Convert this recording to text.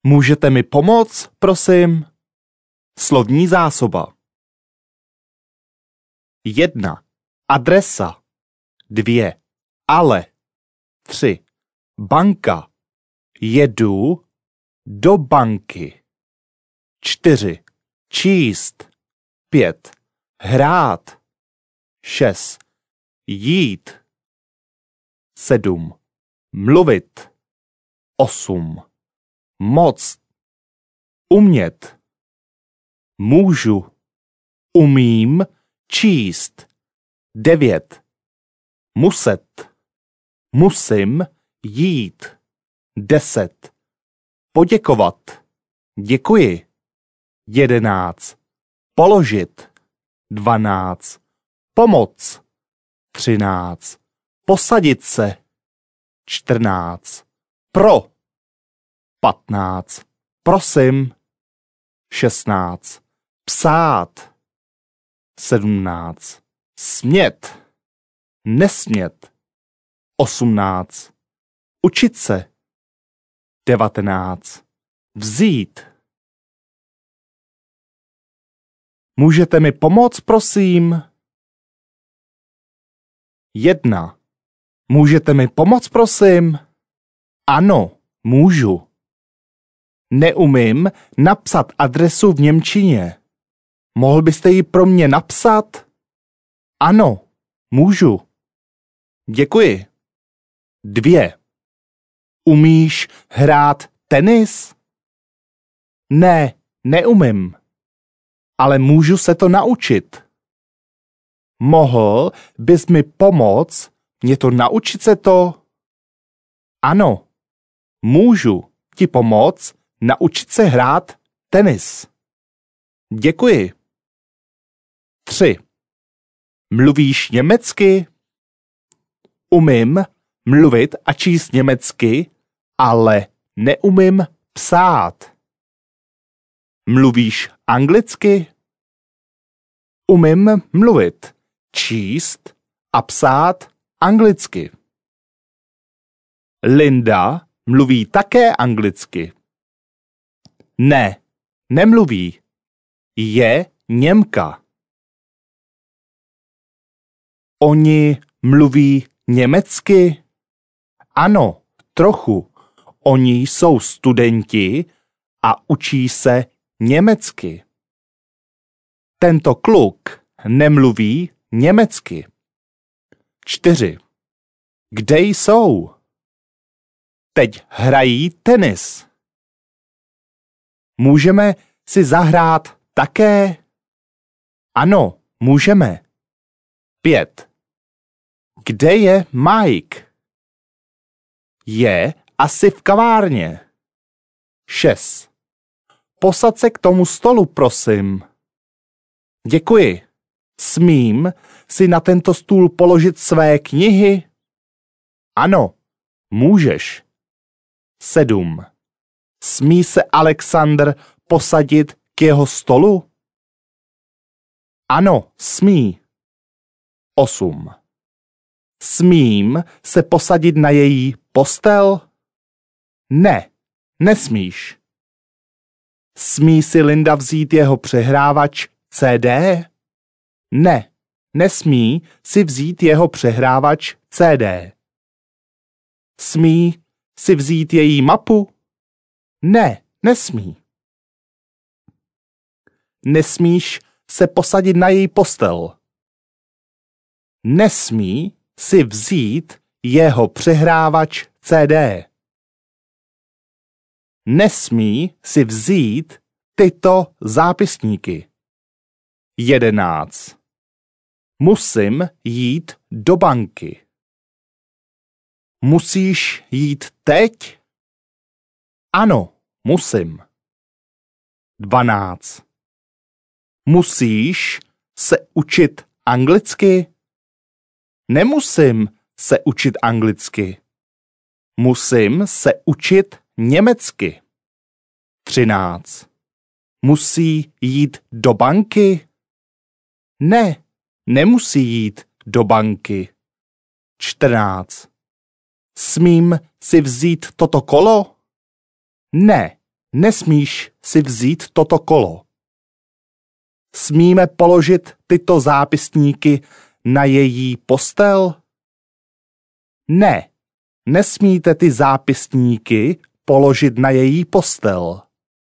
Můžete mi pomoct, prosím? Slovní zásoba. 1. Adresa. 2. Ale. 3. Banka. Jedu do banky. 4. Číst. 5. Hrát. 6. Jít. 7. Mluvit. 8. Moc. Umět. Můžu. Umím číst. 9. Muset. Musím jít. 10. Poděkovat. Děkuji. 11. Položit. 12. Pomoc. 13. Posadit se. 14. Pro. 15. Prosím. 16. Psát. 17. Smět. Nesmět. 18. Učit se. 19. Vzít. Můžete mi pomoct, prosím? 1. Můžete mi pomoct, prosím? Ano, můžu. Neumím napsat adresu v němčině. Mohl byste ji pro mě napsat? Ano, můžu. Děkuji. 2. Umíš hrát tenis? Ne, neumím. Ale můžu se to naučit. Mohl bys mi pomoct mě to naučit se to? Ano, můžu ti pomoct naučit se hrát tenis. Děkuji. 3. Mluvíš německy? Umím mluvit a číst německy, ale neumím psát. Mluvíš anglicky? Umím mluvit, číst a psát anglicky. Linda mluví také anglicky. Ne, nemluví. Je Němka. Oni mluví německy? Ano, trochu. Oni jsou studenti a učí se německy. Tento kluk nemluví německy. 4. Kde jsou? Teď hrají tenis. Můžeme si zahrát také? Ano, můžeme. 5. Kde je Mike? Je asi v kavárně. 6. Posaď se k tomu stolu, prosím. Děkuji. Smím si na tento stůl položit své knihy? Ano, můžeš. 7. Smí se Alexandr posadit k jeho stolu? Ano, smí. 8. Smím se posadit na její postel? Ne, nesmíš. Smí si Linda vzít jeho přehrávač CD? Ne, nesmí si vzít jeho přehrávač CD. Smí si vzít její mapu? Ne, nesmí. Nesmíš se posadit na její postel. Nesmí si vzít jeho přehrávač CD. Nesmí si vzít tyto zápisníky. 11. Musím jít do banky. Musíš jít teď? Ano, musím. 12. Musíš se učit anglicky? Nemusím se učit anglicky. Musím se učit německy. 13. Musí jít do banky? Ne, nemusí jít do banky. 14. Smím si vzít toto kolo? Ne, Nesmíš si vzít toto kolo. Smíme položit tyto zápisníky na její postel? Ne, nesmíte ty zápisníky položit na její postel.